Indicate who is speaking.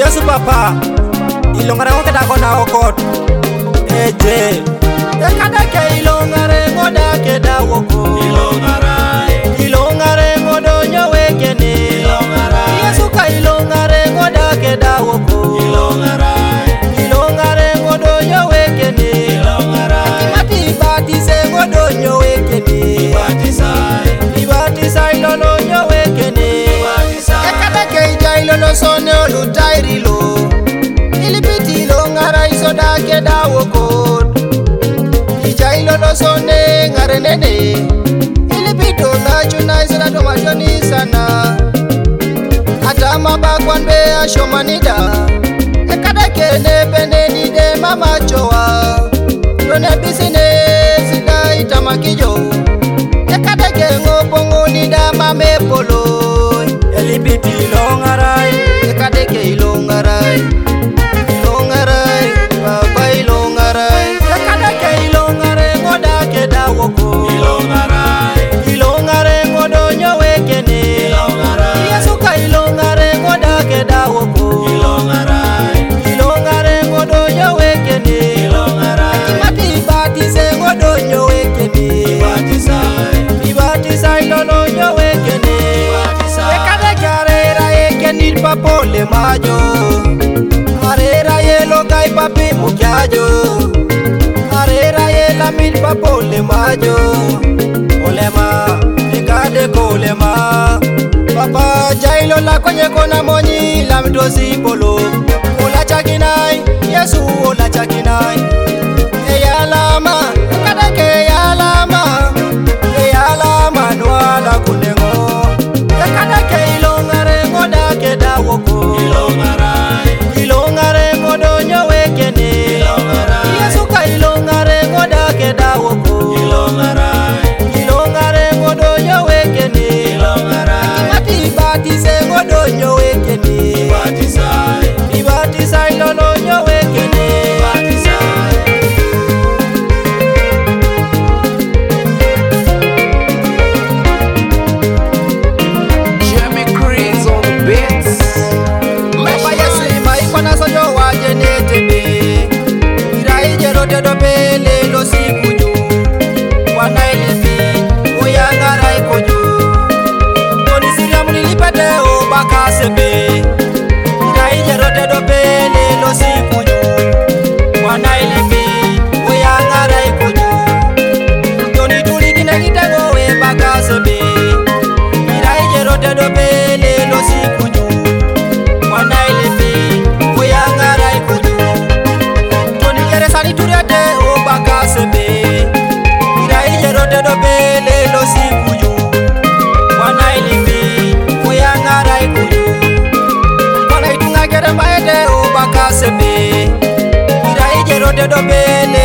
Speaker 1: Yesu papa ilongare ngo kata kona okot eje ekada ke ilongare ngo da ke da woko ilongare ngo do nyowe kene Yesu ka ilongare ngo da ke da woko ilongare ngo do nyowe kene mati batise ngo do nyowe kene ibatisa ilolo nyowe kene ekada ke ilolo sone olutairilo ilipiti ilongara isoda ke da woko ilolo sone ngare nene ilipito na chuna isana tomashoni sana atama bakwan be ashomanida ekada kene bene ni de mama choa done business da itamakijo ekada ke ngopongo ni da mame polo ilipiti ilongarai ekada ke ilongarai baba ilongarai ekada ke ilongare ngodo nyowe kene Yesu ka ilongare ngoda ke da woko ilongare ngodo nyowe kene mati batise ngodo nyowe kene ibatisa ilolo nyowe kene ekade karera ekeni papole majo arera yelo kai papi mukyajo arera yela mil papole majo olema ikade kolema papa jailo la konye kona monyi la mdosi polo ola chakinai Yesu ola chakinai eyalama ikade ke eyalama nwala kunengo ikade ke ilongare ngoda ke da woko ilongare ngodo nyowe kene Yesu ka ilongare ngoda ke da woko ilongare ngodo nyowe kene mati batise ngodo nyowe kene ibatisa ilolo nyowe kene
Speaker 2: Jamie Chris on the beats.
Speaker 1: Mama Yesu maikwana sojo wajene tebe irai jero tedo pele lo sikuju wana ilifi uyangara ikoju Toni siriamu nilipete obaka sebe irai jero tedo pele lo sikuju wana ilifi uyangara ikoju Toni tuli kine kitego webaka sebe irai jero tedo pele lo sikuju wana ilifi uyangara ikoju Toni kere sani turete obaka sebe irai jero tedo pele lo sikuju wana ilifi uyangara ikoju Kona itunga kere maede obaka sebe irai jero tedo pele